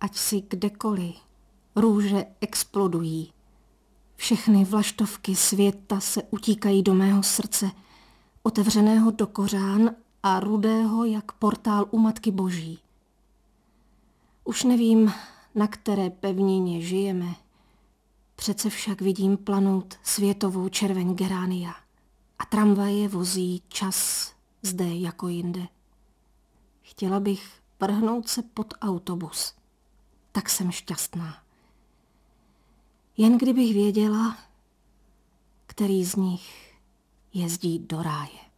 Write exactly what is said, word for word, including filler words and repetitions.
ať si kdekoliv růže explodují. Všechny vlaštovky světa se utíkají do mého srdce, otevřeného do kořán a rudého jak portál u Matky Boží. Už nevím, na které pevnině žijeme, přece však vidím planout světovou červeň geránia a tramvaje vozí čas zde jako jinde. Chtěla bych vrhnout se pod autobus, tak jsem šťastná. Jen kdybych věděla, který z nich jezdí do ráje.